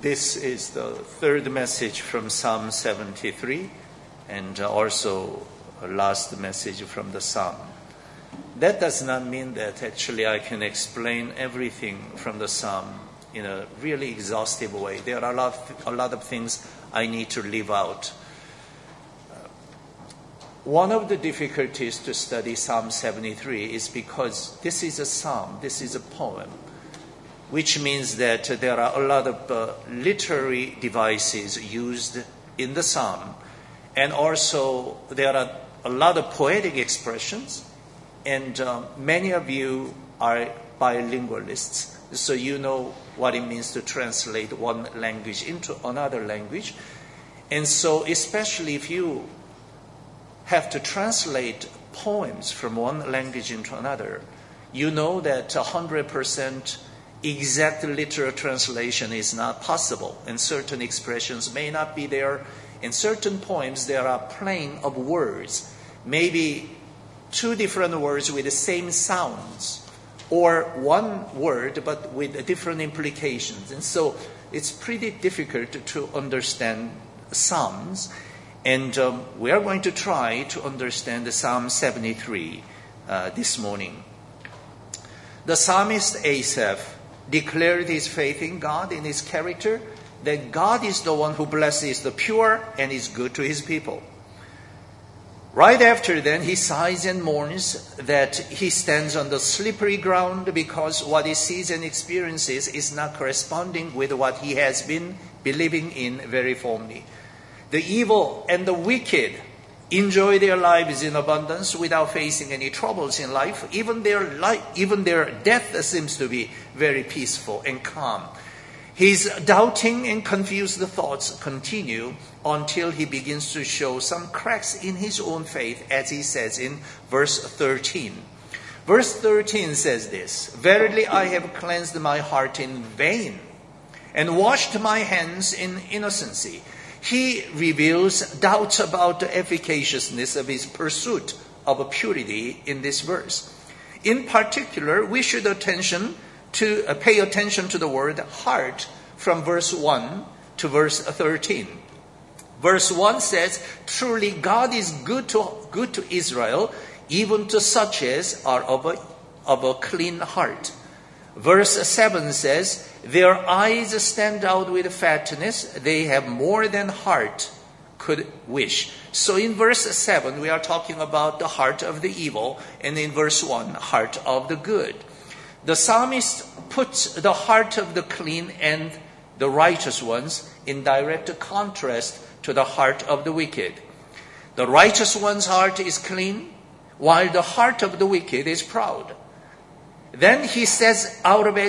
This is the third message from Psalm 73 and also last message from the Psalm. That does not mean that actually I can explain everything from the Psalm in a really exhaustive way. There are a lot of things I need to leave out. One of the difficulties to study Psalm 73 is because this is a psalm, this is a poem, which means that there are a lot of literary devices used in the psalm, and also there are a lot of poetic expressions, and many of you are bilingualists, so you know what it means to translate one language into another language. And so especially if you have to translate poems from one language into another, you know that 100% exact literal translation is not possible, and certain expressions may not be there. In certain poems, there are playing of words, maybe two different words with the same sounds, or one word but with different implications. And so it's pretty difficult to understand Psalms. And we are going to try to understand the Psalm 73 this morning. The psalmist Asaph declared his faith in God, in his character, that God is the one who blesses the pure and is good to his people. Right after then, he sighs and mourns that he stands on the slippery ground because what he sees and experiences is not corresponding with what he has been believing in very firmly. The evil and the wicked enjoy their lives in abundance without facing any troubles in life. Even their death seems to be very peaceful and calm. His doubting and confused thoughts continue until he begins to show some cracks in his own faith, as he says in verse 13. Verse 13 says this: "Verily I have cleansed my heart in vain and washed my hands in innocency." He reveals doubts about the efficaciousness of his pursuit of purity in this verse. In particular, we should pay attention to the word heart from verse 1 to verse 13. Verse 1 says, "Truly God is good to Israel, even to such as are of a clean heart." Verse 7 says, "Their eyes stand out with fatness, they have more than heart could wish." So in verse 7, we are talking about the heart of the evil, and in verse 1, heart of the good. The psalmist puts the heart of the clean and the righteous ones in direct contrast to the heart of the wicked. The righteous one's heart is clean, while the heart of the wicked is proud. Then he says out of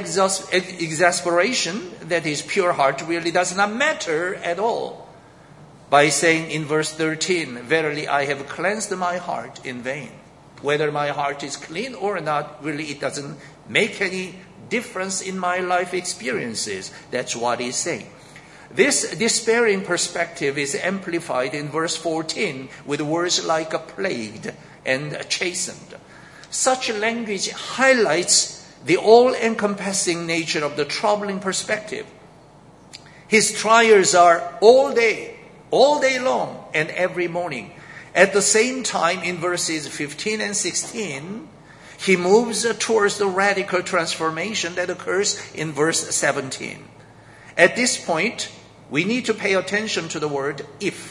exasperation that his pure heart really does not matter at all, by saying in verse 13, "Verily I have cleansed my heart in vain." Whether my heart is clean or not, really it doesn't make any difference in my life experiences. That's what he's saying. This despairing perspective is amplified in verse 14 with words like plagued and chastened. Such language highlights the all-encompassing nature of the troubling perspective. His trials are all day long, and every morning. At the same time, in verses 15 and 16, he moves towards the radical transformation that occurs in verse 17. At this point, we need to pay attention to the word if,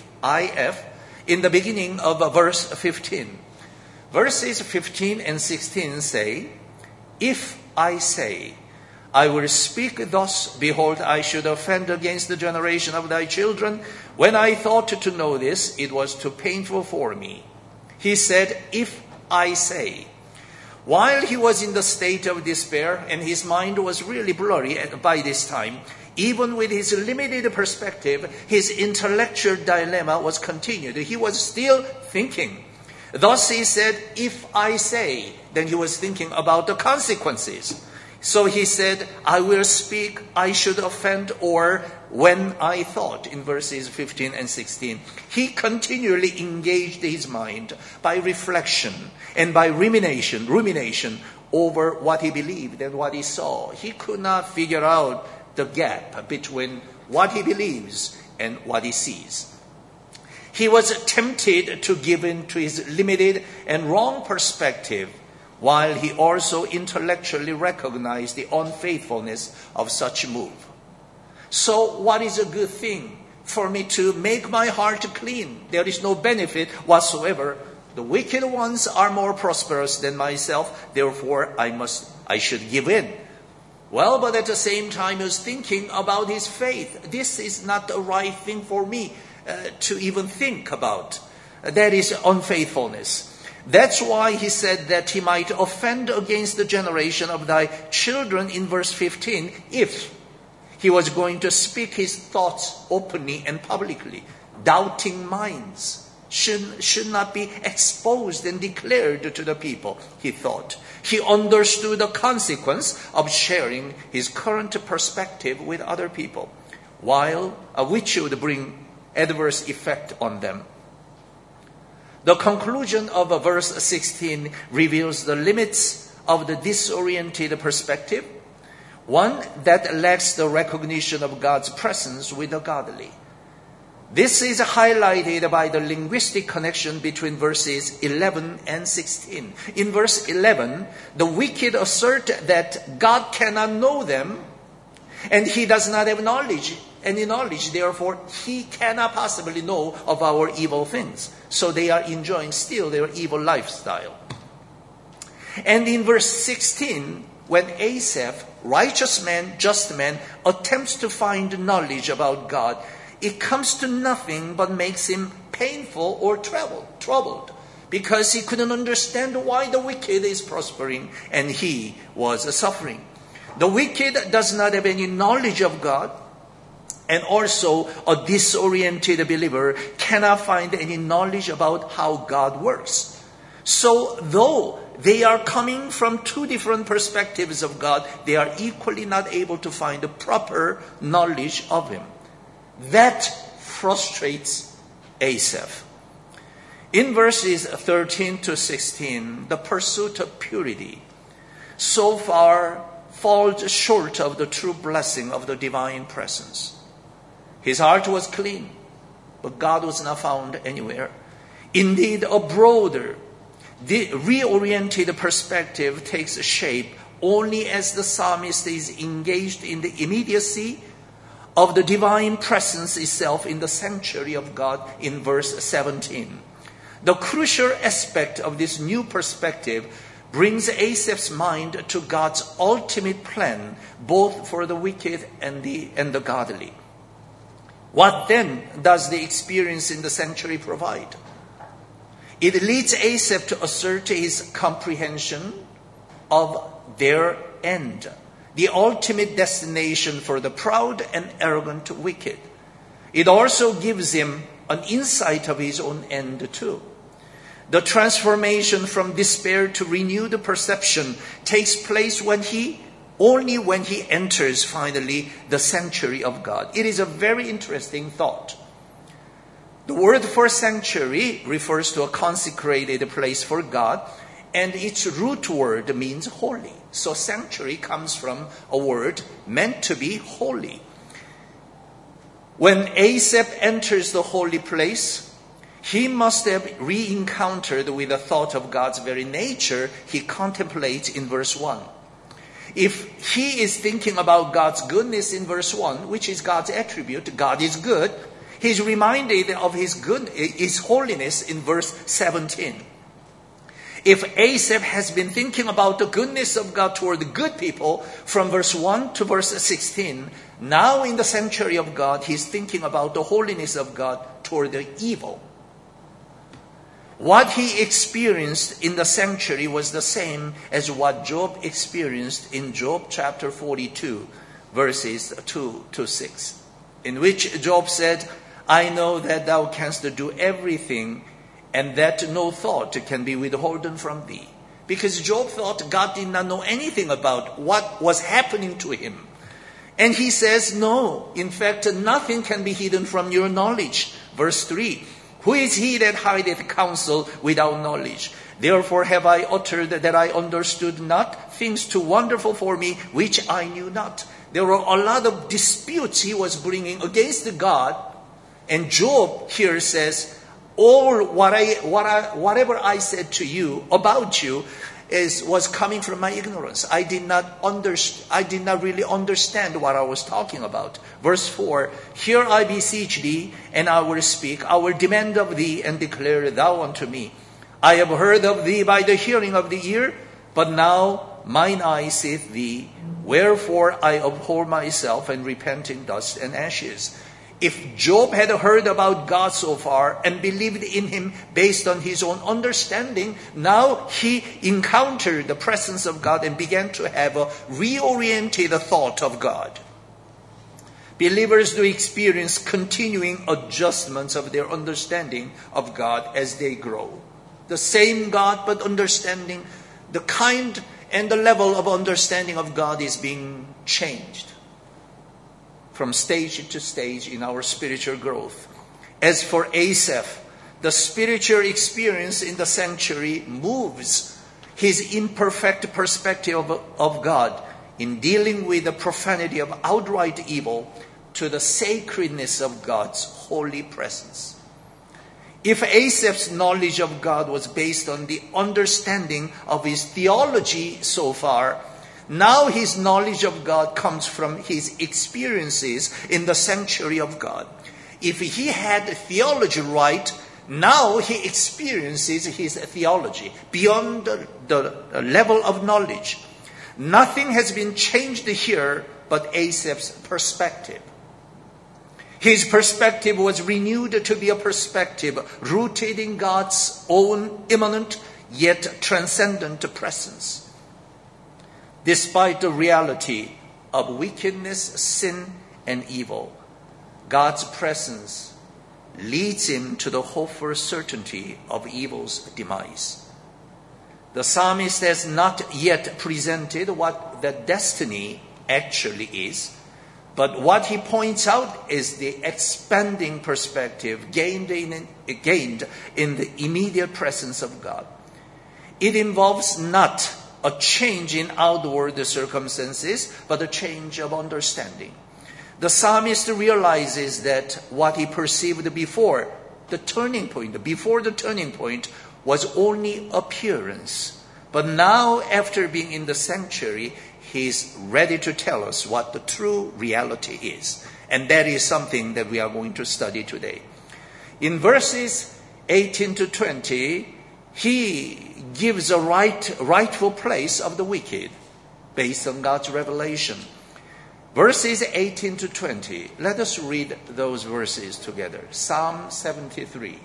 in the beginning of verse 15. Verses 15 and 16 say, "If I say, I will speak thus, behold, I should offend against the generation of thy children. When I thought to know this, it was too painful for me." He said, "If I say." While he was in the state of despair and his mind was really blurry by this time, even with his limited perspective, his intellectual dilemma was continued. He was still thinking. Thus he said, "If I say," then he was thinking about the consequences. So he said, "I will speak, I should offend," or "when I thought," in verses 15 and 16. He continually engaged his mind by reflection and by rumination over what he believed and what he saw. He could not figure out the gap between what he believes and what he sees. He was tempted to give in to his limited and wrong perspective, while he also intellectually recognized the unfaithfulness of such a move. So what is a good thing? For me to make my heart clean. There is no benefit whatsoever. The wicked ones are more prosperous than myself, therefore I should give in. Well, but at the same time he was thinking about his faith. This is not the right thing for me to even think about. That is unfaithfulness. That's why he said that he might offend against the generation of thy children in verse 15 if he was going to speak his thoughts openly and publicly. Doubting minds should not be exposed and declared to the people, he thought. He understood the consequence of sharing his current perspective with other people, which would bring adverse effect on them. The conclusion of verse 16 reveals the limits of the disoriented perspective, one that lacks the recognition of God's presence with the godly. This is highlighted by the linguistic connection between verses 11 and 16. In verse 11, the wicked assert that God cannot know them, and he does not have any knowledge, therefore he cannot possibly know of our evil things. So they are enjoying still their evil lifestyle. And in verse 16, when Asaph, righteous man, just man, attempts to find knowledge about God, it comes to nothing but makes him painful or troubled, because he couldn't understand why the wicked is prospering and he was suffering. The wicked does not have any knowledge of God, and also a disoriented believer cannot find any knowledge about how God works. So though they are coming from two different perspectives of God, they are equally not able to find the proper knowledge of Him. That frustrates Asaph. In verses 13 to 16, the pursuit of purity so far falls short of the true blessing of the divine presence. His heart was clean, but God was not found anywhere. Indeed, a broader, reoriented perspective takes shape only as the psalmist is engaged in the immediacy of the divine presence itself in the sanctuary of God in verse 17. The crucial aspect of this new perspective brings Asaph's mind to God's ultimate plan, both for the wicked and the godly. What then does the experience in the sanctuary provide? It leads Asaph to assert his comprehension of their end, the ultimate destination for the proud and arrogant wicked. It also gives him an insight of his own end too. The transformation from despair to renewed perception takes place only when he enters finally the sanctuary of God. It is a very interesting thought. The word for sanctuary refers to a consecrated place for God, and its root word means holy. So sanctuary comes from a word meant to be holy. When Asaph enters the holy place, he must have re-encountered with the thought of God's very nature he contemplates in verse 1. If he is thinking about God's goodness in verse 1, which is God's attribute, God is good, he's reminded of his holiness in verse 17. If Asaph has been thinking about the goodness of God toward the good people from verse 1 to verse 16, now in the sanctuary of God, he's thinking about the holiness of God toward the evil. What he experienced in the sanctuary was the same as what Job experienced in Job chapter 42, verses 2 to 6, in which Job said, I know that thou canst do everything, and that no thought can be withholden from thee. Because Job thought God did not know anything about what was happening to him. And he says, no, in fact, nothing can be hidden from your knowledge. Verse 3, who is he that hideth counsel without knowledge? Therefore have I uttered that I understood not, things too wonderful for me, which I knew not. There were a lot of disputes he was bringing against God. And Job here says, whatever I said to you about you was coming from my ignorance. I did not really understand what I was talking about. Verse 4, Hear I beseech thee, and I will speak. I will demand of thee, and declare thou unto me. I have heard of thee by the hearing of the ear, but now mine eye seeth thee. Wherefore I abhor myself, and repent in dust and ashes. If Job had heard about God so far and believed in him based on his own understanding, now he encountered the presence of God and began to have a reoriented thought of God. Believers do experience continuing adjustments of their understanding of God as they grow. The same God, but understanding, the kind and the level of understanding of God is being changed from stage to stage in our spiritual growth. As for Asaph, the spiritual experience in the sanctuary moves his imperfect perspective of God in dealing with the profanity of outright evil to the sacredness of God's holy presence. If Asaph's knowledge of God was based on the understanding of his theology so far, now his knowledge of God comes from his experiences in the sanctuary of God. If he had theology right, now he experiences his theology beyond the level of knowledge. Nothing has been changed here but Asaph's perspective. His perspective was renewed to be a perspective rooted in God's own immanent yet transcendent presence. Despite the reality of wickedness, sin, and evil, God's presence leads him to the hopeful certainty of evil's demise. The psalmist has not yet presented what the destiny actually is, but what he points out is the expanding perspective gained in the immediate presence of God. It involves not a change in outward circumstances, but a change of understanding. The psalmist realizes that what he perceived before the turning point was only appearance. But now, after being in the sanctuary, he is ready to tell us what the true reality is. And that is something that we are going to study today. In verses 18 to 20, he gives a rightful place of the wicked based on God's revelation. Verses 18 to 20. Let us read those verses together. Psalm 73.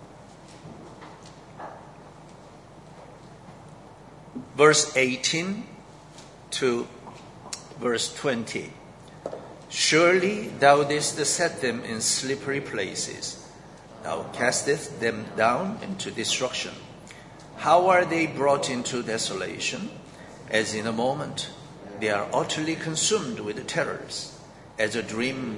Verse 18 to verse 20. Surely thou didst set them in slippery places. Thou castest them down into destruction. How are they brought into desolation? As in a moment, they are utterly consumed with terrors, as a dream.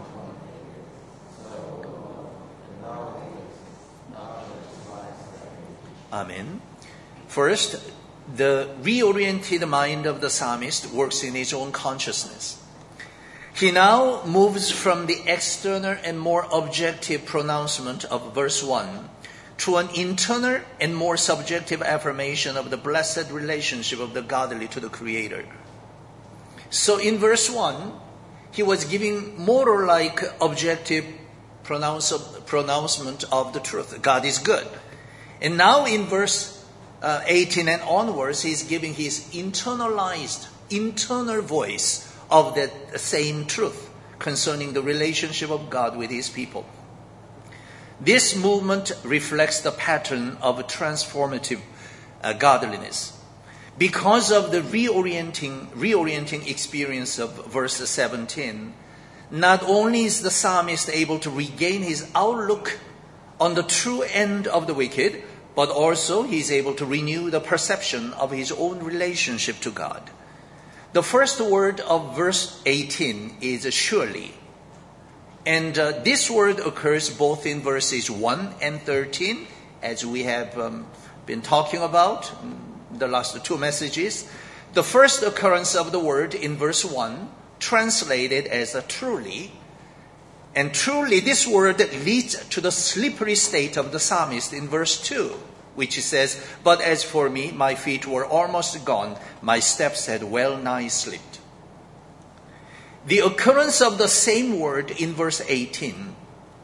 Amen. First, the reoriented mind of the psalmist works in his own consciousness. He now moves from the external and more objective pronouncement of verse 1 to an internal and more subjective affirmation of the blessed relationship of the godly to the Creator. So in verse 1, he was giving more or like objective pronouncement of the truth. God is good. And now in verse 18 and onwards, he's giving his internalized, internal voice of that same truth concerning the relationship of God with his people. This movement reflects the pattern of transformative godliness. Because of the reorienting experience of verse 17, not only is the psalmist able to regain his outlook on the true end of the wicked, but also he is able to renew the perception of his own relationship to God. The first word of verse 18 is surely. And this word occurs both in verses 1 and 13, as we have been talking about in the last two messages. The first occurrence of the word in verse 1 translated as truly. And truly, this word leads to the slippery state of the psalmist in verse 2, which says, "But as for me, my feet were almost gone, my steps had well nigh slipped." The occurrence of the same word in verse 18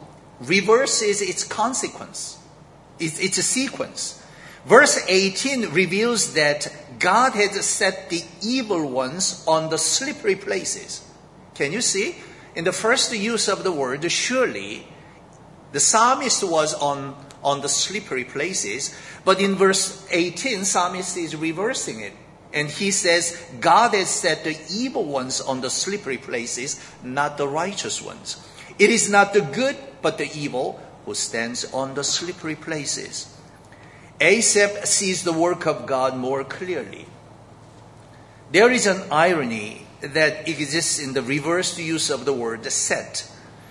reverses its consequence, its a sequence. Verse 18 reveals that God has set the evil ones on the slippery places. Can you see? In the first use of the word, surely, the psalmist was on the slippery places. But in verse 18, psalmist is reversing it. And he says, God has set the evil ones on the slippery places, not the righteous ones. It is not the good, but the evil who stands on the slippery places. Asaph sees the work of God more clearly. There is an irony that exists in the reversed use of the word set.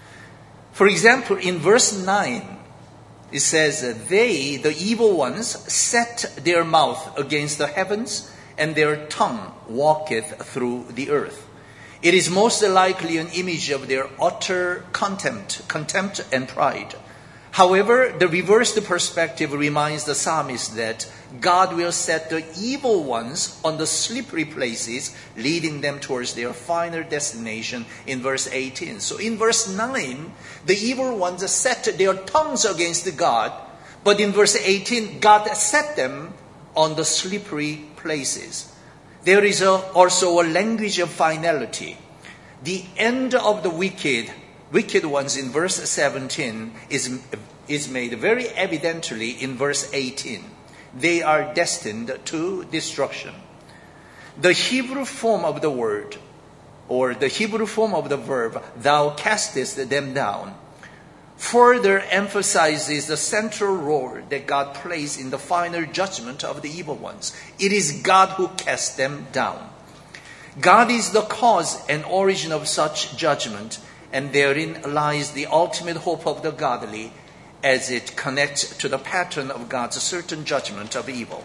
For example, in verse 9, it says, "They, the evil ones, set their mouth against the heavens, and their tongue walketh through the earth." It is most likely an image of their utter contempt and pride. However, the reversed perspective reminds the psalmist that God will set the evil ones on the slippery places, leading them towards their final destination in verse 18. So in verse 9, the evil ones set their tongues against God, but in verse 18, God set them on the slippery places. There is also a language of finality. The end of the wicked ones in verse 17 is made very evidently in verse 18. They are destined to destruction. The Hebrew form of the word, or the Hebrew form of the verb, "thou castest them down," further emphasizes the central role that God plays in the final judgment of the evil ones. It is God who casts them down. God is the cause and origin of such judgment, and therein lies the ultimate hope of the godly as it connects to the pattern of God's certain judgment of evil.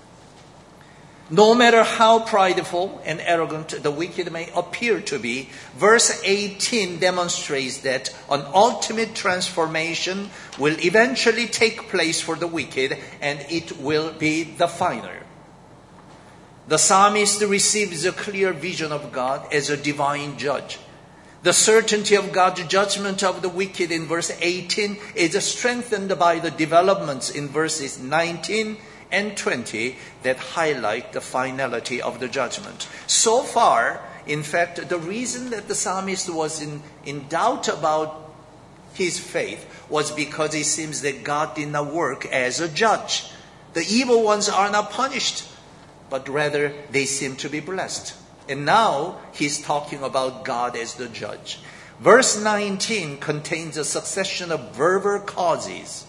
No matter how prideful and arrogant the wicked may appear to be, verse 18 demonstrates that an ultimate transformation will eventually take place for the wicked, and it will be the final. The psalmist receives a clear vision of God as a divine judge. The certainty of God's judgment of the wicked in verse 18 is strengthened by the developments in verses 19 and 20 that highlight the finality of the judgment. So far, in fact, the reason that the psalmist was in doubt about his faith was because it seems that God did not work as a judge. The evil ones are not punished, but rather they seem to be blessed. And now he's talking about God as the judge. Verse 19 contains a succession of verbal clauses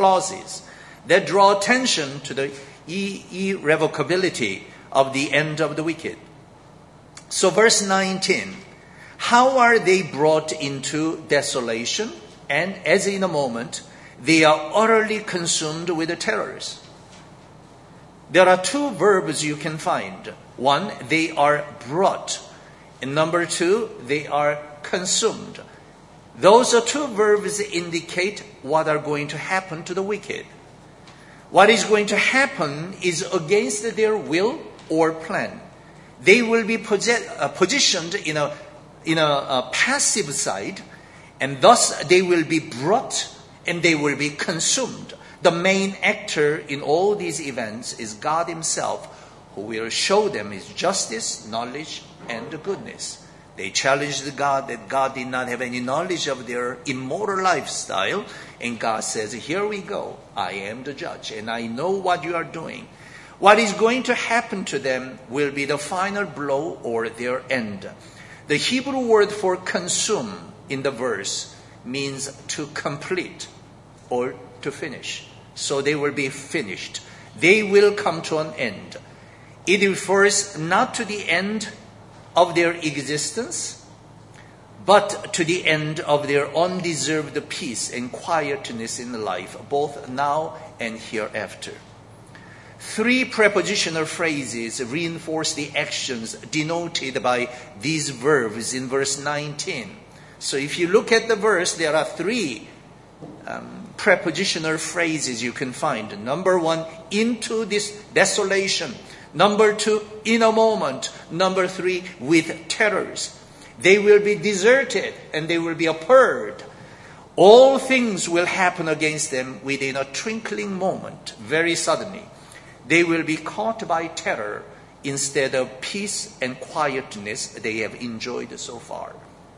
that draw attention to the irrevocability of the end of the wicked. So verse 19, how are they brought into desolation? And as in a moment, they are utterly consumed with the terrors. There are two verbs you can find. One, they are brought. And number two, they are consumed. Those are two verbs that indicate what are going to happen to the wicked. What is going to happen is against their will or plan. They will be positioned in a passive side, and thus they will be brought and they will be consumed. The main actor in all these events is God Himself, who will show them His justice, knowledge, and goodness. They challenged God that God did not have any knowledge of their immoral lifestyle. And God says, here we go. I am the judge and I know what you are doing. What is going to happen to them will be the final blow or their end. The Hebrew word for consume in the verse means to complete or to finish. So they will be finished. They will come to an end. It refers not to the end of their existence, but to the end of their undeserved peace and quietness in life, both now and hereafter. 3 prepositional phrases reinforce the actions denoted by these verbs in verse 19. So if you look at the verse, there are 3 prepositional phrases you can find. Number 1, into this desolation. Number 2, in a moment. Number 3, with terrors. They will be deserted and they will be abhorred. All things will happen against them within a twinkling moment, very suddenly. They will be caught by terror instead of peace and quietness they have enjoyed so far.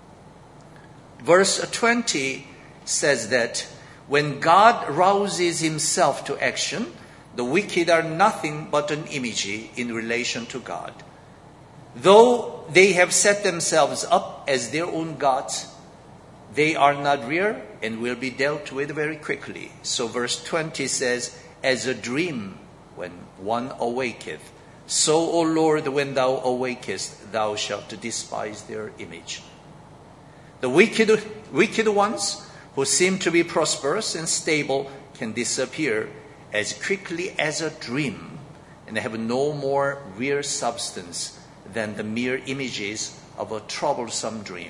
Verse 20 says that when God rouses himself to action, the wicked are nothing but an image in relation to God. Though they have set themselves up as their own gods, they are not real and will be dealt with very quickly. So verse 20 says, as a dream when one awaketh, so, O Lord, when thou awakest, thou shalt despise their image. The wicked ones who seem to be prosperous and stable can disappear as quickly as a dream and have no more real substance than the mere images of a troublesome dream.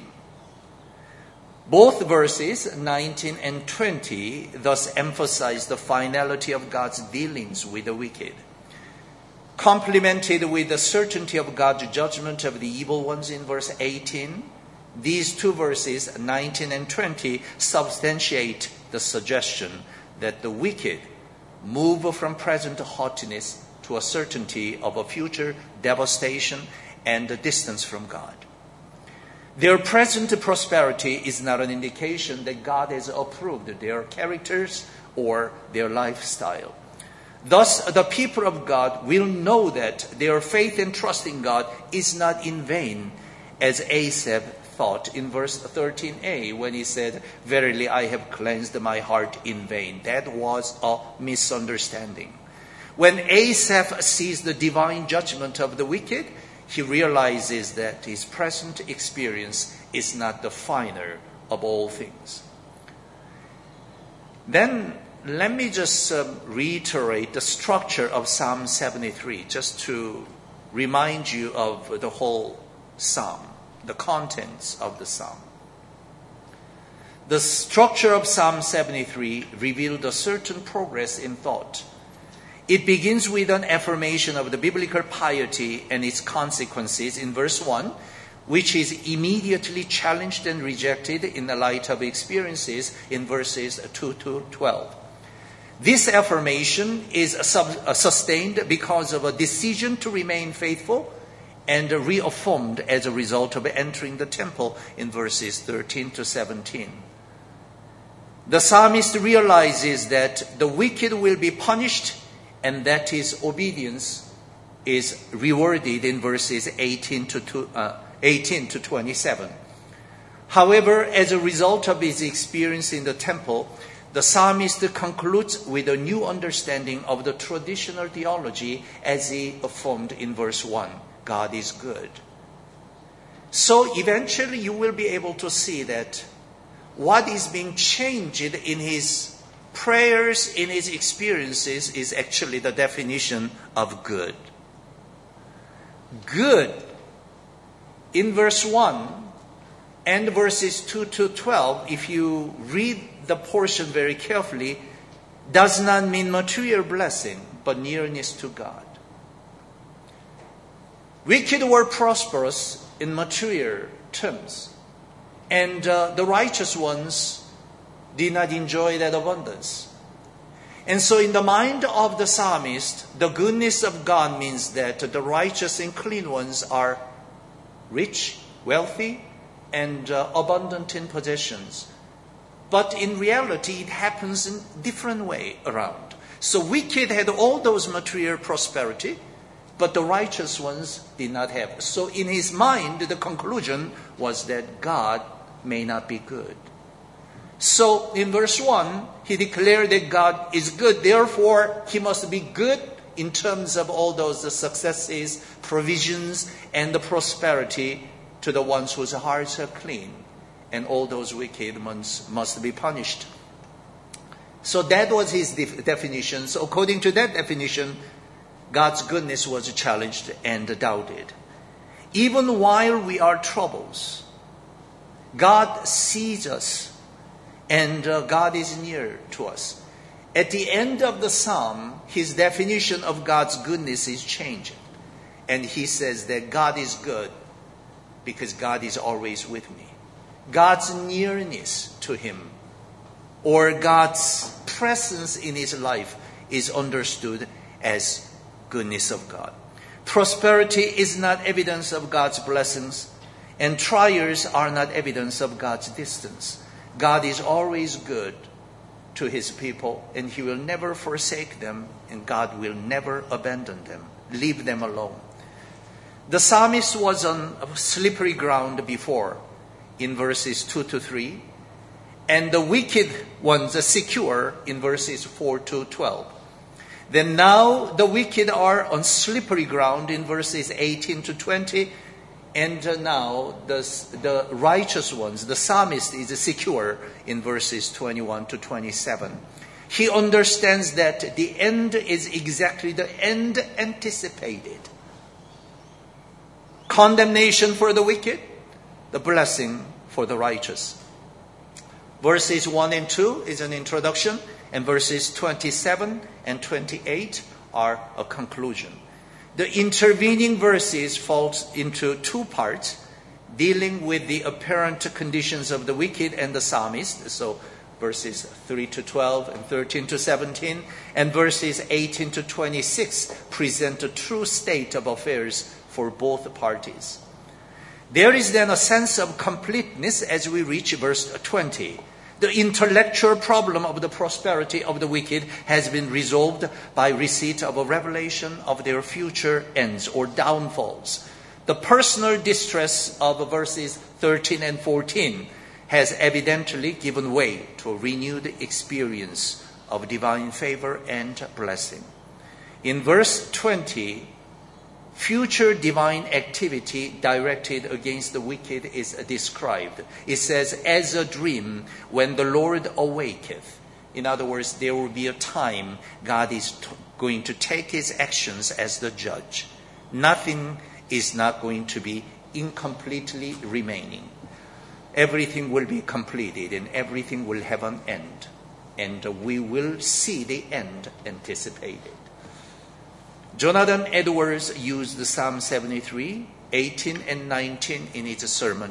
Both verses 19 and 20 thus emphasize the finality of God's dealings with the wicked. Complemented with the certainty of God's judgment of the evil ones in verse 18, these 2 verses, 19 and 20, substantiate the suggestion that the wicked move from present haughtiness to a certainty of a future devastation and a distance from God. Their present prosperity is not an indication that God has approved their characters or their lifestyle. Thus, the people of God will know that their faith and trust in God is not in vain, as Asaph thought in verse 13a when he said, verily I have cleansed my heart in vain. That was a misunderstanding. When Asaph sees the divine judgment of the wicked, he realizes that his present experience is not the final of all things. Then let me just reiterate the structure of Psalm 73, just to remind you of the whole psalm, the contents of the psalm. The structure of Psalm 73 revealed a certain progress in thought. It begins with an affirmation of the biblical piety and its consequences in verse 1, which is immediately challenged and rejected in the light of experiences in verses 2 to 12. This affirmation is sustained because of a decision to remain faithful and reaffirmed as a result of entering the temple in verses 13 to 17. The psalmist realizes that the wicked will be punished and that his obedience is rewarded in verses 18 to 27. However, as a result of his experience in the temple, the psalmist concludes with a new understanding of the traditional theology as he affirmed in verse 1. God is good. So eventually you will be able to see that what is being changed in his prayers, in his experiences, is actually the definition of good. Good, in verse 1 and verses 2 to 12, if you read the portion very carefully, does not mean material blessing, but nearness to God. Wicked were prosperous in material terms, and the righteous ones did not enjoy that abundance. And so in the mind of the psalmist, the goodness of God means that the righteous and clean ones are rich, wealthy, and abundant in possessions. But in reality, it happens in a different way around. So wicked had all those material prosperity, but the righteous ones did not have. So in his mind, the conclusion was that God may not be good. So in verse 1, he declared that God is good. Therefore, he must be good in terms of all those successes, provisions, and the prosperity to the ones whose hearts are clean. And all those wicked ones must be punished. So that was his definition. So according to that definition, God's goodness was challenged and doubted. Even while we are troubles, God sees us and God is near to us. At the end of the psalm, his definition of God's goodness is changed. And he says that God is good because God is always with me. God's nearness to him, or God's presence in his life, is understood as goodness of God. Prosperity is not evidence of God's blessings, and trials are not evidence of God's distance. God is always good to his people, and he will never forsake them, and God will never abandon them, leave them alone. The psalmist was on slippery ground before, in verses 2 to 3, and the wicked ones are secure in verses 4 to 12. Then now the wicked are on slippery ground in verses 18 to 20, and now the righteous ones, the psalmist, is secure in verses 21 to 27. He understands that the end is exactly the end anticipated. Condemnation for the wicked, the blessing for the righteous. Verses 1 and 2 is an introduction, and verses 27 and 28 are a conclusion. The intervening verses fall into two parts, dealing with the apparent conditions of the wicked and the psalmist. So verses 3 to 12 and 13 to 17, and verses 18 to 26 present a true state of affairs for both parties. There is then a sense of completeness as we reach verse 20. The intellectual problem of the prosperity of the wicked has been resolved by receipt of a revelation of their future ends or downfalls. The personal distress of verses 13 and 14 has evidently given way to a renewed experience of divine favor and blessing. In verse 20, future divine activity directed against the wicked is described. It says, as a dream when the Lord awaketh. In other words, there will be a time God is going to take his actions as the judge. Nothing is not going to be incompletely remaining. Everything will be completed and everything will have an end. And we will see the end anticipated. Jonathan Edwards used Psalm 73, 18 and 19 in his sermon,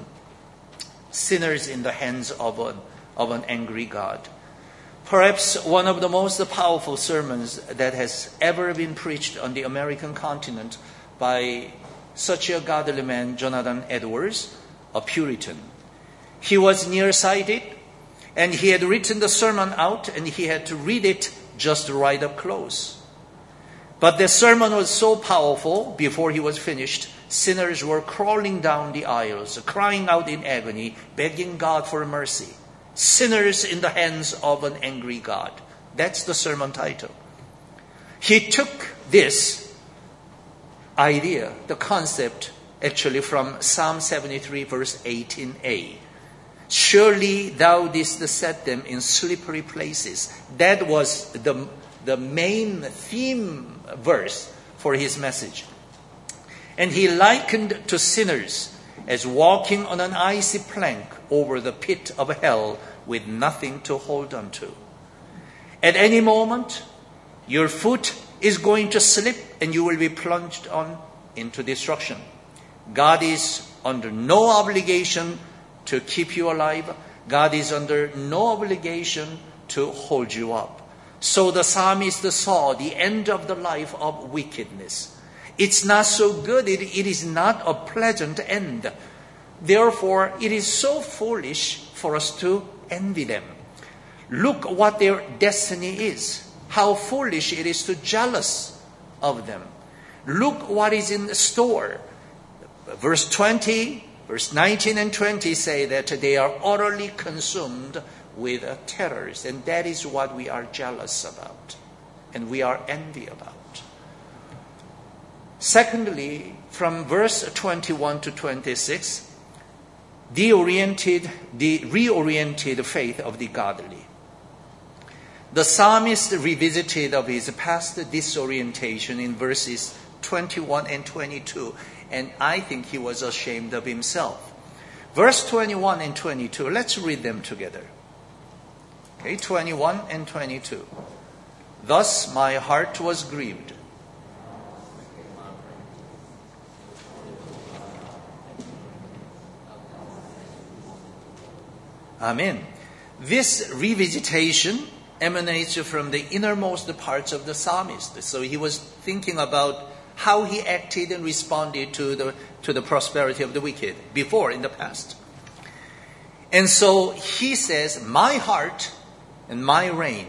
Sinners in the Hands of an Angry God. Perhaps one of the most powerful sermons that has ever been preached on the American continent by such a godly man, Jonathan Edwards, a Puritan. He was nearsighted, and he had written the sermon out, and he had to read it just right up close. But the sermon was so powerful, before he was finished, sinners were crawling down the aisles, crying out in agony, begging God for mercy. Sinners in the Hands of an Angry God. That's the sermon title. He took this idea, the concept, actually from Psalm 73, verse 18a. Surely thou didst set them in slippery places. That was the main theme verse for his message. And he likened to sinners as walking on an icy plank over the pit of hell with nothing to hold on to. At any moment, your foot is going to slip and you will be plunged on into destruction. God is under no obligation to keep you alive. God is under no obligation to hold you up. So the psalmist saw the end of the life of wickedness. It's not so good. It is not a pleasant end. Therefore, it is so foolish for us to envy them. Look what their destiny is. How foolish it is to jealous of them. Look what is in store. Verse 20, verse 19 and 20 say that they are utterly consumed with terrors. And that is what we are jealous about. And we are envy about. Secondly, from verse 21 to 26, the reoriented faith of the godly. the psalmist revisited of his past disorientation in verses 21 and 22, and I think he was ashamed of himself. Verse 21 and 22, let's read them together. Okay, 21 and 22. Thus my heart was grieved. Amen. This revisitation emanates from the innermost parts of the psalmist. So he was thinking about how he acted and responded to the prosperity of the wicked before in the past. And so he says, my heart and my reign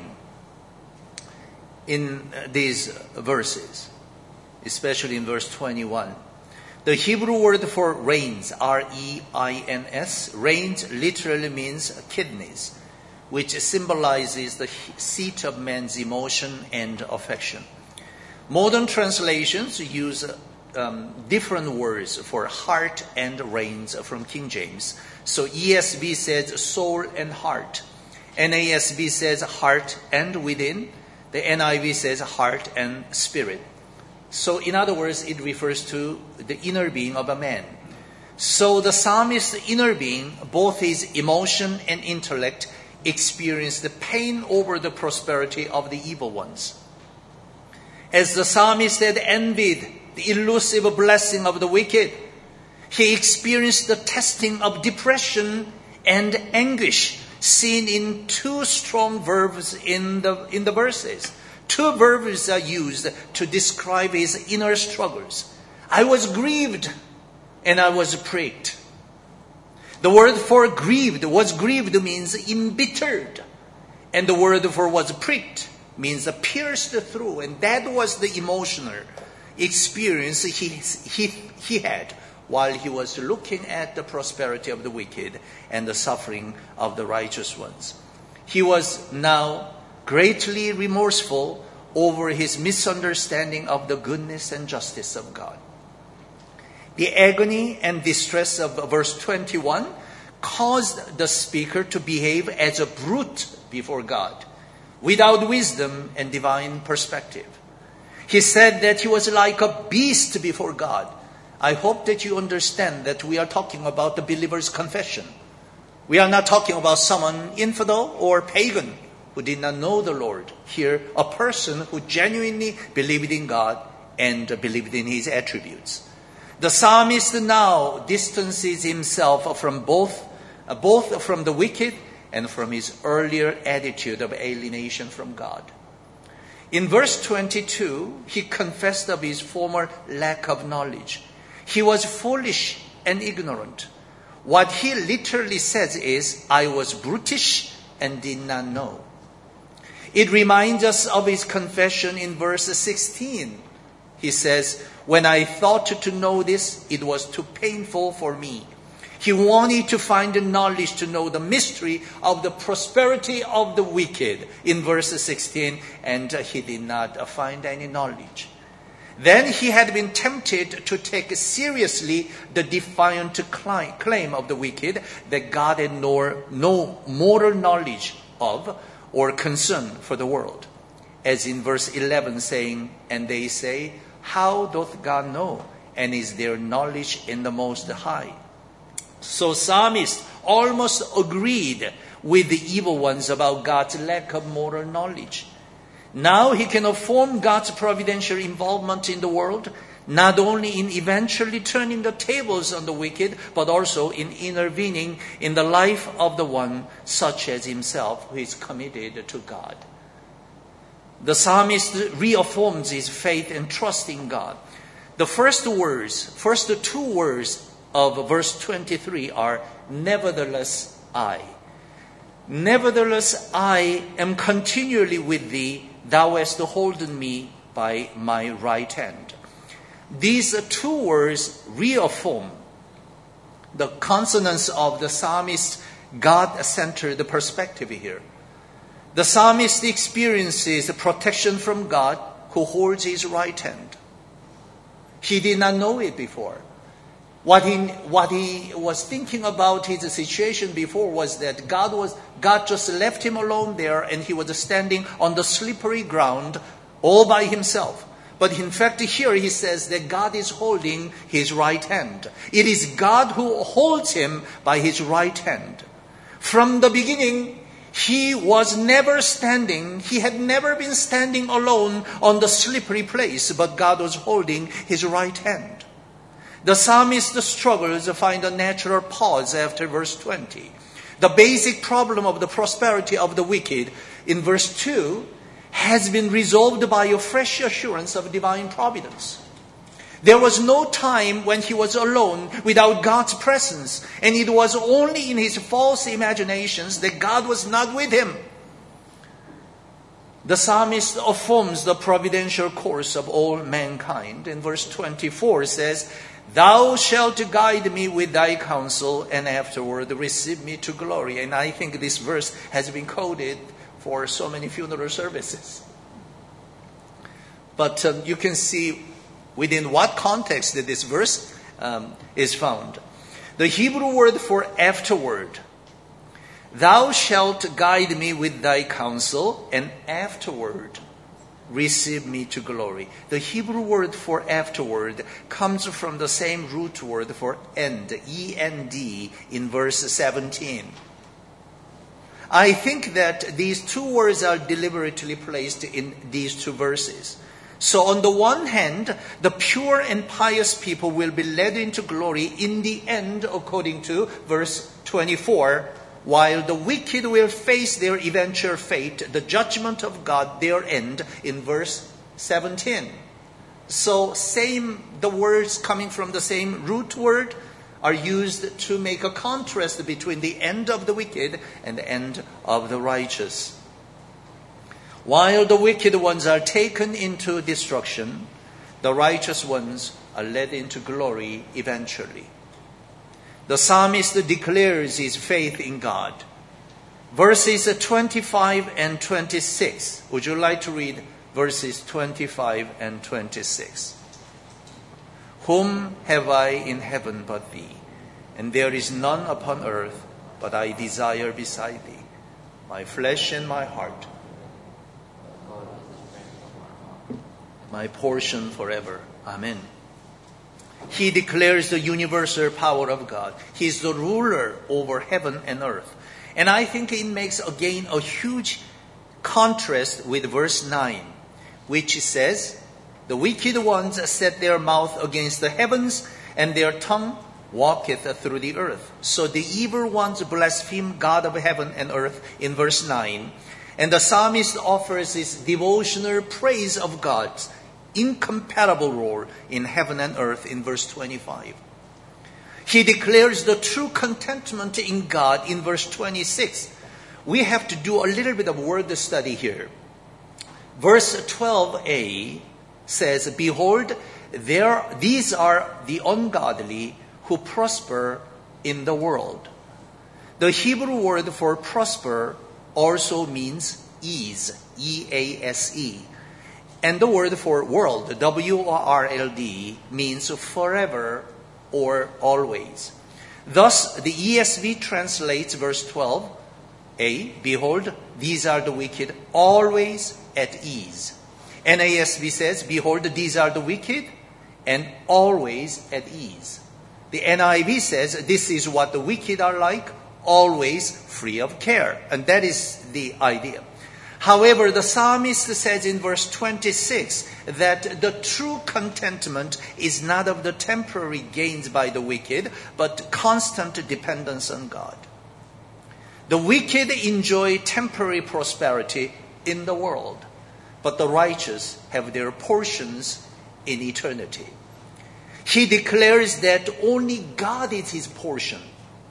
in these verses, especially in verse 21. The Hebrew word for reins, R-E-I-N-S, reins literally means kidneys, which symbolizes the seat of man's emotion and affection. Modern translations use different words for heart and reins from King James. So ESV says soul and heart. NASB says heart and within. The NIV says heart and spirit. So in other words, it refers to the inner being of a man. So the psalmist's inner being, both his emotion and intellect, experienced the pain over the prosperity of the evil ones. As the psalmist had envied the elusive blessing of the wicked, he experienced the testing of depression and anguish, seen in two strong verbs in the verses. Two verbs are used to describe his inner struggles. I was grieved and I was pricked. The word for grieved means embittered. And the word for was pricked means pierced through. And that was the emotional experience he had while he was looking at the prosperity of the wicked and the suffering of the righteous ones. He was now greatly remorseful over his misunderstanding of the goodness and justice of God. The agony and distress of verse 21 caused the speaker to behave as a brute before God, without wisdom and divine perspective. He said that he was like a beast before God. I hope that you understand that we are talking about the believer's confession. We are not talking about someone infidel or pagan who did not know the Lord. Here, a person who genuinely believed in God and believed in his attributes. The psalmist now distances himself from both from the wicked and from his earlier attitude of alienation from God. In verse 22, he confessed of his former lack of knowledge. He was foolish and ignorant. What he literally says is, I was brutish and did not know. It reminds us of his confession in verse 16. He says, when I thought to know this, it was too painful for me. He wanted to find the knowledge to know the mystery of the prosperity of the wicked in verse 16, and he did not find any knowledge. Then he had been tempted to take seriously the defiant claim of the wicked that God had no moral knowledge of or concern for the world. As in verse 11 saying, and they say, how doth God know? And is there knowledge in the Most High? So psalmist almost agreed with the evil ones about God's lack of moral knowledge. Now he can affirm God's providential involvement in the world, not only in eventually turning the tables on the wicked, but also in intervening in the life of the one such as himself who is committed to God. The psalmist reaffirms his faith and trust in God. The first two words of verse 23 are, nevertheless I. Nevertheless I am continually with thee, thou hast holden me by my right hand. These two words reaffirm the consonance of the psalmist's God-centered perspective here. The psalmist experiences protection from God who holds his right hand. He did not know it before. What he was thinking about his situation before was that God just left him alone there, and he was standing on the slippery ground all by himself. But in fact, here he says that God is holding his right hand. It is God who holds him by his right hand. From the beginning, he was never standing. He had never been standing alone on the slippery place, but God was holding his right hand. The psalmist struggles to find a natural pause after verse 20. The basic problem of the prosperity of the wicked in verse 2 has been resolved by a fresh assurance of divine providence. There was no time when he was alone without God's presence, and it was only in his false imaginations that God was not with him. The psalmist affirms the providential course of all mankind. In verse 24 it says, "Thou shalt guide me with thy counsel, and afterward receive me to glory." And I think this verse has been quoted for so many funeral services. But you can see within what context that this verse is found. The Hebrew word for afterward, "Thou shalt guide me with thy counsel, and afterward receive me to glory." The Hebrew word for afterward comes from the same root word for end, E-N-D, in verse 17. I think that these two words are deliberately placed in these two verses. So on the one hand, the pure and pious people will be led into glory in the end, according to verse 24, while the wicked will face their eventual fate, the judgment of God, their end, in verse 17. So the words coming from the same root word are used to make a contrast between the end of the wicked and the end of the righteous. While the wicked ones are taken into destruction, the righteous ones are led into glory eventually. The psalmist declares his faith in God. Verses 25 and 26. Would you like to read verses 25 and 26? "Whom have I in heaven but thee? And there is none upon earth but I desire beside thee. My flesh and my heart, my portion forever." Amen. He declares the universal power of God. He is the ruler over heaven and earth. And I think it makes again a huge contrast with verse 9, which says, "The wicked ones set their mouth against the heavens, and their tongue walketh through the earth." So the evil ones blaspheme God of heaven and earth in verse 9. And the psalmist offers his devotional praise of God's incomparable role in heaven and earth in verse 25. He declares the true contentment in God in verse 26. We have to do a little bit of word study here. Verse 12a says, "Behold, these are the ungodly who prosper in the world." The Hebrew word for prosper also means ease, E-A-S-E. And the word for world, W-O-R-L-D, means forever or always. Thus, the ESV translates verse 12a, "Behold, these are the wicked always at ease." NASB says, "Behold, these are the wicked and always at ease." The NIV says, "This is what the wicked are like, always free of care." And that is the idea. However, the psalmist says in verse 26 that the true contentment is not of the temporary gains by the wicked, but constant dependence on God. The wicked enjoy temporary prosperity in the world, but the righteous have their portions in eternity. He declares that only God is his portion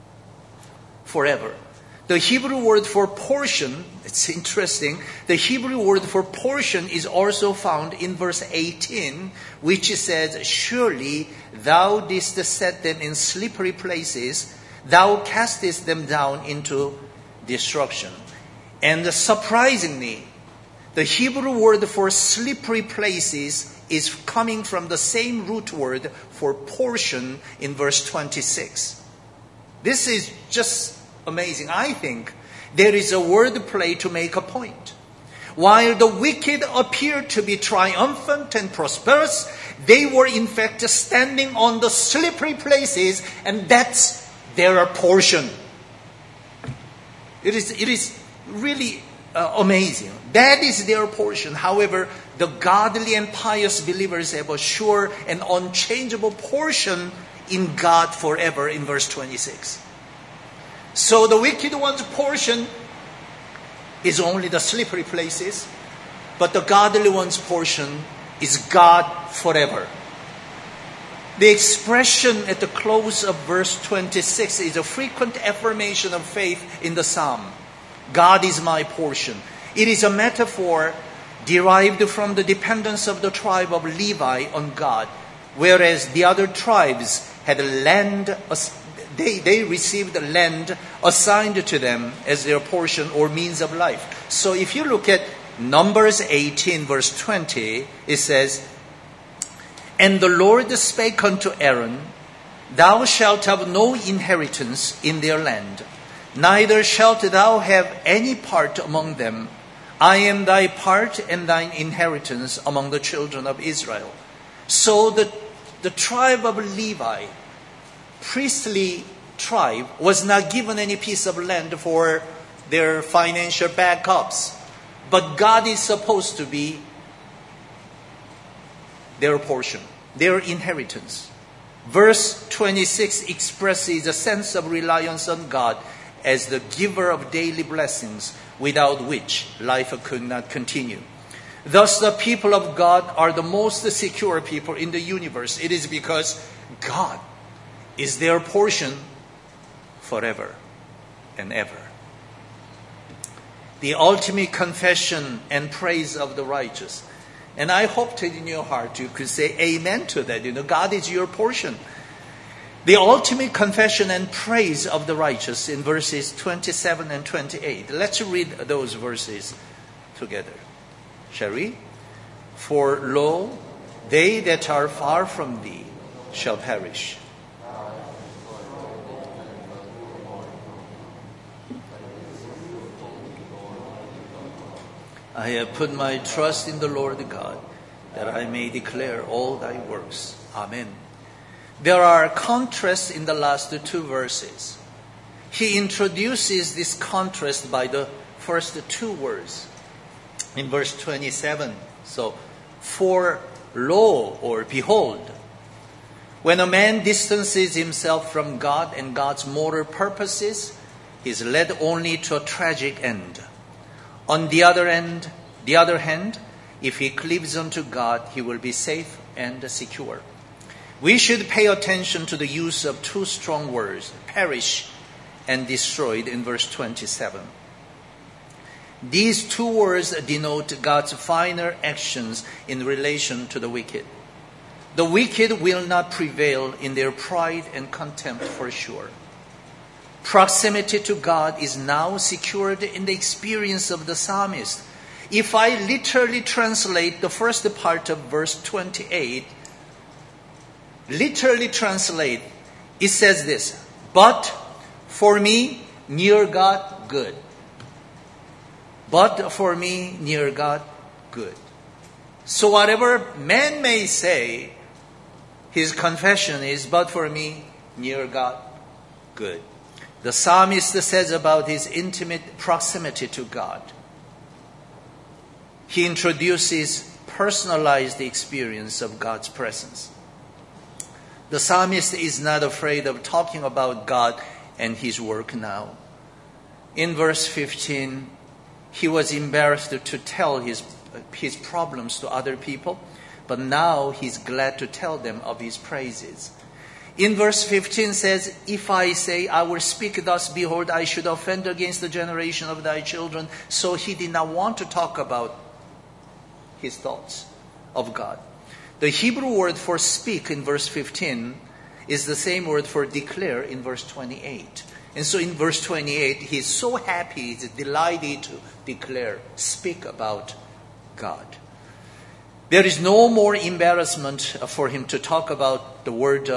forever. The Hebrew word for portion, it's interesting, the Hebrew word for portion is also found in verse 18, which says, "Surely thou didst set them in slippery places, thou castest them down into destruction." And surprisingly, the Hebrew word for slippery places is coming from the same root word for portion in verse 26. This is just amazing. I think there is a word play to make a point. While the wicked appeared to be triumphant and prosperous, they were in fact standing on the slippery places, and that's their portion. It is really amazing. That is their portion. However, the godly and pious believers have a sure and unchangeable portion in God forever in verse 26. So the wicked one's portion is only the slippery places, but the godly one's portion is God forever. The expression at the close of verse 26 is a frequent affirmation of faith in the psalm. God is my portion. It is a metaphor derived from the dependence of the tribe of Levi on God, whereas the other tribes had land. They received the land assigned to them as their portion or means of life. So if you look at Numbers 18 verse 20, it says, "And the Lord spake unto Aaron, Thou shalt have no inheritance in their land, neither shalt thou have any part among them. I am thy part and thine inheritance among the children of Israel." So the tribe of Levi, priestly tribe, was not given any piece of land for their financial backups. But God is supposed to be their portion, their inheritance. Verse 26 expresses a sense of reliance on God as the giver of daily blessings, without which life could not continue. Thus, the people of God are the most secure people in the universe. It is because God is their portion forever and ever. The ultimate confession and praise of the righteous. And I hope that in your heart you could say amen to that. God is your portion. The ultimate confession and praise of the righteous in verses 27 and 28. Let's read those verses together. Shall we? "For lo, they that are far from thee shall perish. I have put my trust in the Lord God, that I may declare all thy works." Amen. There are contrasts in the last two verses. He introduces this contrast by the first two words. In verse 27, so, "For lo," or behold. When a man distances himself from God and God's moral purposes, he is led only to a tragic end. On the other hand, if he cleaves unto God, he will be safe and secure. We should pay attention to the use of two strong words, perish and destroyed, in verse 27. These two words denote God's final actions in relation to the wicked. The wicked will not prevail in their pride and contempt for sure. Proximity to God is now secured in the experience of the psalmist. If I literally translate the first part of verse 28, it says this: "But for me, near God, good." But for me, near God, good. So whatever man may say, his confession is, "But for me, near God, good." The psalmist says about his intimate proximity to God. He introduces personalized experience of God's presence. The psalmist is not afraid of talking about God and his work now. In verse 15, he was embarrassed to tell his problems to other people, but now he's glad to tell them of his praises. In verse 15 says, "If I say I will speak thus, behold, I should offend against the generation of thy children." So he did not want to talk about his thoughts of God. The Hebrew word for speak in verse 15 is the same word for declare in verse 28. And so in verse 28, he's so happy, he's delighted to declare, speak about God. There is no more embarrassment for him to talk about the work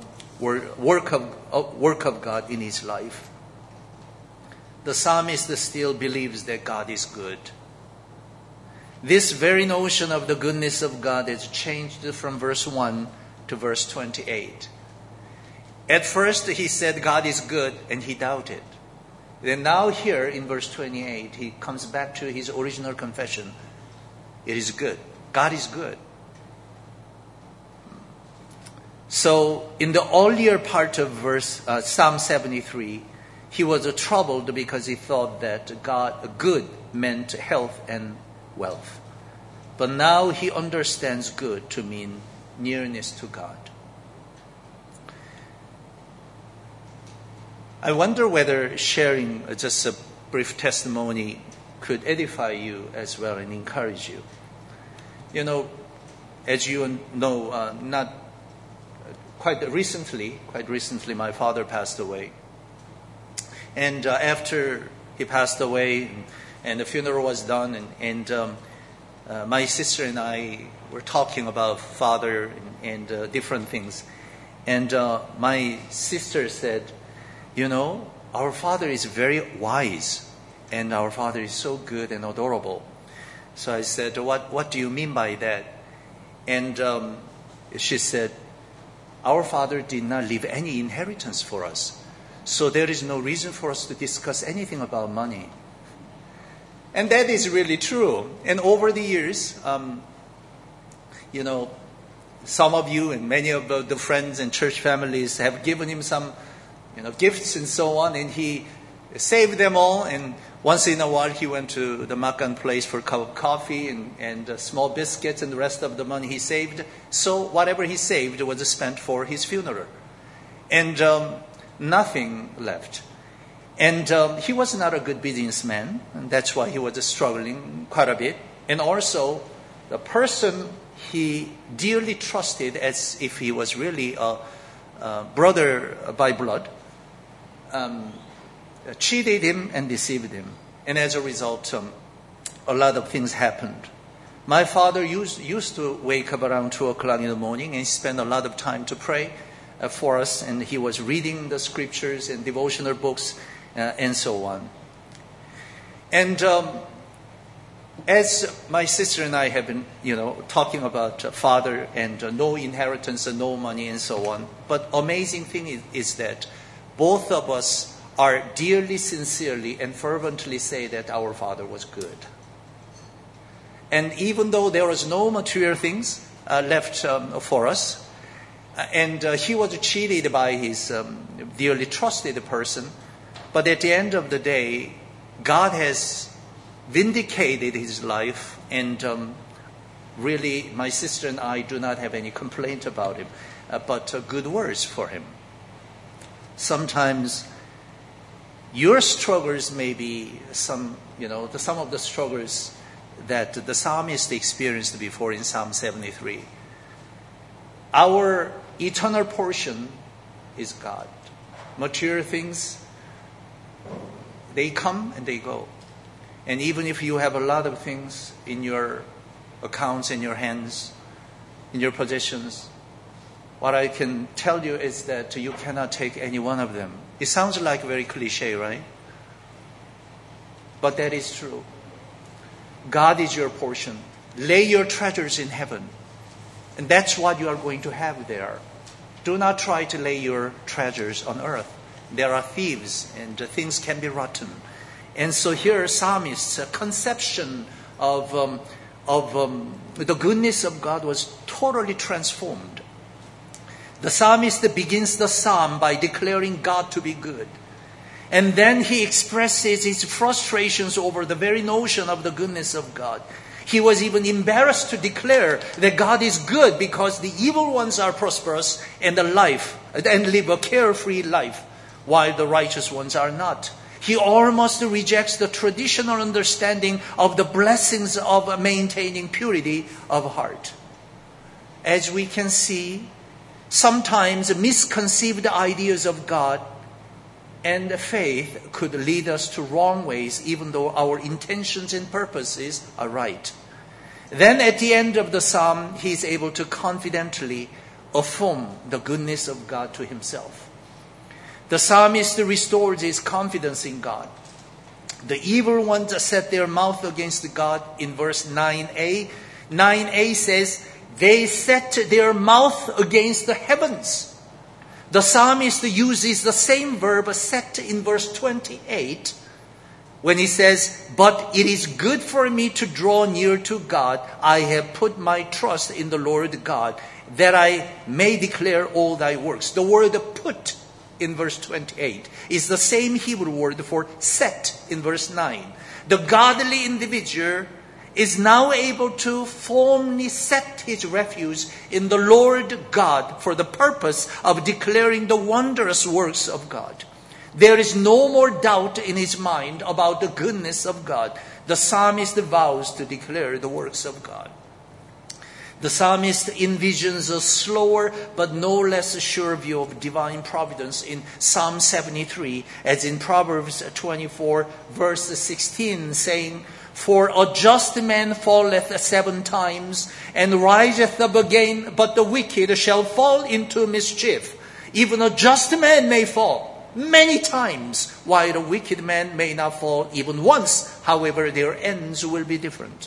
of God in his life. The psalmist still believes that God is good. This very notion of the goodness of God has changed from verse 1 to verse 28. At first he said God is good and he doubted. Then now here in verse 28 he comes back to his original confession. It is good. God is good. So in the earlier part of Psalm 73, he was troubled because he thought that good meant health and wealth. But now he understands good to mean nearness to God. I wonder whether sharing just a brief testimony could edify you as well and encourage you. You know, as you know, not quite recently, my father passed away. And after he passed away and the funeral was done, and my sister and I were talking about father and different things. And my sister said, you know, our father is very wise and our father is so good and adorable. So I said, what do you mean by that? And she said, our father did not leave any inheritance for us. So there is no reason for us to discuss anything about money. And that is really true. And over the years, you know, some of you and many of the friends and church families have given him some, you know, gifts and so on. And he saved them all. And once in a while, he went to the Makan place for a cup of coffee and small biscuits and the rest of the money he saved. So whatever he saved was spent for his funeral. And nothing left. And he was not a good businessman. And that's why he was struggling quite a bit. And also, the person he dearly trusted as if he was really a brother by blood, cheated him and deceived him. And as a result, a lot of things happened. My father used to wake up around 2 o'clock in the morning and spend a lot of time to pray for us. And he was reading the scriptures and devotional books and so on. And as my sister and I have been, you know, talking about father and no inheritance and no money and so on. But amazing thing is that both of us are dearly, sincerely, and fervently say that our father was good. And even though there was no material things left for us, and he was cheated by his dearly trusted person, but at the end of the day, God has vindicated his life, and really, my sister and I do not have any complaint about him, but good words for him. Sometimes your struggles may be some of the struggles that the psalmist experienced before in Psalm 73. Our eternal portion is God. Material things, they come and they go. And even if you have a lot of things in your accounts, in your hands, in your possessions, what I can tell you is that you cannot take any one of them. It sounds like very cliche, right? But that is true. God is your portion. Lay your treasures in heaven. And that's what you are going to have there. Do not try to lay your treasures on earth. There are thieves and things can be rotten. And so here, psalmist's conception of the goodness of God was totally transformed. The psalmist begins the psalm by declaring God to be good. And then he expresses his frustrations over the very notion of the goodness of God. He was even embarrassed to declare that God is good because the evil ones are prosperous and live a carefree life, while the righteous ones are not. He almost rejects the traditional understanding of the blessings of maintaining purity of heart. As we can see, sometimes misconceived ideas of God and faith could lead us to wrong ways, even though our intentions and purposes are right. Then at the end of the psalm, he is able to confidently affirm the goodness of God to himself. The psalmist restores his confidence in God. The evil ones set their mouth against God in verse 9a. 9a says, they set their mouth against the heavens. The psalmist uses the same verb set in verse 28 when he says, but it is good for me to draw near to God. I have put my trust in the Lord God, that I may declare all thy works. The word put in verse 28 is the same Hebrew word for set in verse 9. The godly individual is now able to firmly set his refuge in the Lord God for the purpose of declaring the wondrous works of God. There is no more doubt in his mind about the goodness of God. The psalmist vows to declare the works of God. The psalmist envisions a slower but no less sure view of divine providence in Psalm 73, as in Proverbs 24, verse 16, saying, for a just man falleth 7 times, and riseth up again, but the wicked shall fall into mischief. Even a just man may fall many times, while the wicked man may not fall even once. However, their ends will be different.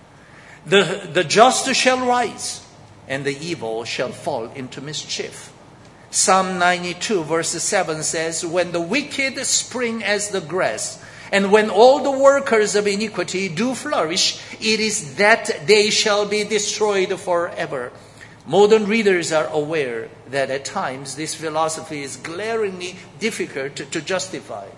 The just shall rise, and the evil shall fall into mischief. Psalm 92 verse 7 says, when the wicked spring as the grass, and when all the workers of iniquity do flourish, it is that they shall be destroyed forever. Modern readers are aware that at times this philosophy is glaringly difficult to justify.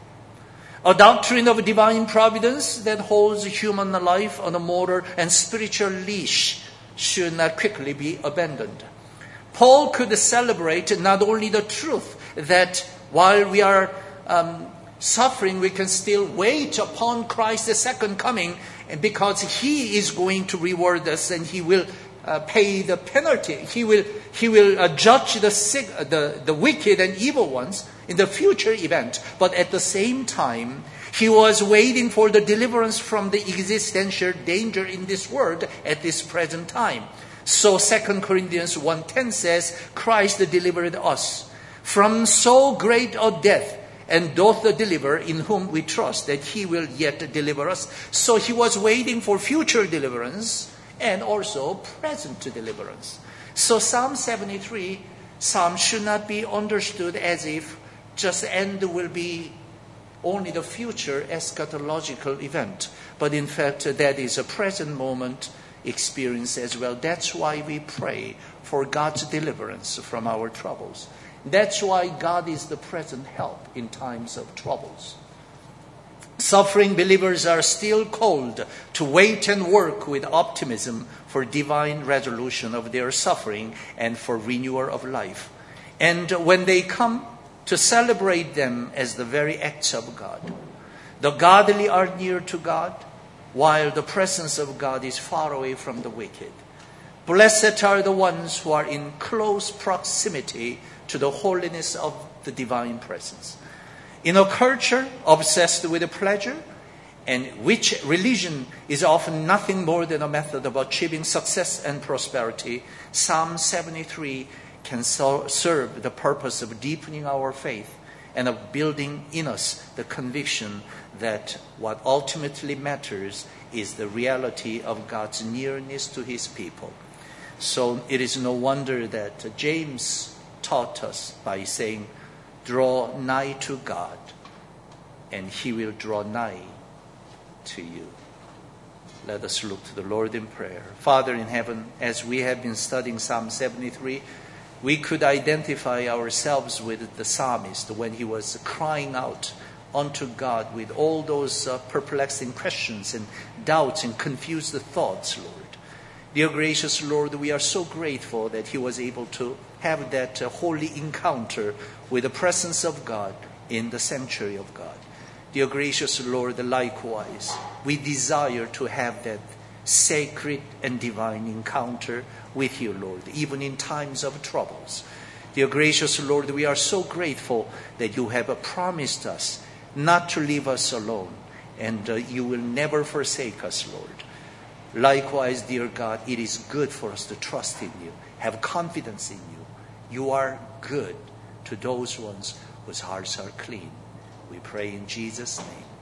A doctrine of divine providence that holds human life on a moral and spiritual leash should not quickly be abandoned. Paul could celebrate not only the truth that while we are suffering, we can still wait upon Christ's second coming, because he is going to reward us and he will pay the penalty. He will judge the wicked and evil ones in the future event. But at the same time, he was waiting for the deliverance from the existential danger in this world at this present time. So 2 Corinthians 1:10 says, Christ delivered us from so great a death, and doth deliver, in whom we trust that he will yet deliver us. So he was waiting for future deliverance and also present deliverance. So Psalm 73, Psalm should not be understood as if just end will be only the future eschatological event. But in fact, that is a present moment experience as well. That's why we pray for God's deliverance from our troubles. That's why God is the present help in times of troubles. Suffering believers are still called to wait and work with optimism for divine resolution of their suffering and for renewal of life. And when they come, to celebrate them as the very acts of God. The godly are near to God, while the presence of God is far away from the wicked. Blessed are the ones who are in close proximity to the holiness of the divine presence. In a culture obsessed with pleasure, and which religion is often nothing more than a method of achieving success and prosperity, Psalm 73 can serve the purpose of deepening our faith and of building in us the conviction that what ultimately matters is the reality of God's nearness to his people. So it is no wonder that James taught us by saying, draw nigh to God, and he will draw nigh to you. Let us look to the Lord in prayer. Father in heaven, as we have been studying Psalm 73, we could identify ourselves with the psalmist when he was crying out unto God with all those perplexing questions and doubts and confused thoughts, Lord. Dear gracious Lord, we are so grateful that he was able to have that holy encounter with the presence of God in the sanctuary of God. Dear gracious Lord, likewise, we desire to have that sacred and divine encounter with you, Lord, even in times of troubles. Dear gracious Lord, we are so grateful that you have promised us not to leave us alone, and you will never forsake us, Lord. Likewise, dear God, it is good for us to trust in you, have confidence in you. You are good to those ones whose hearts are clean. We pray in Jesus' name.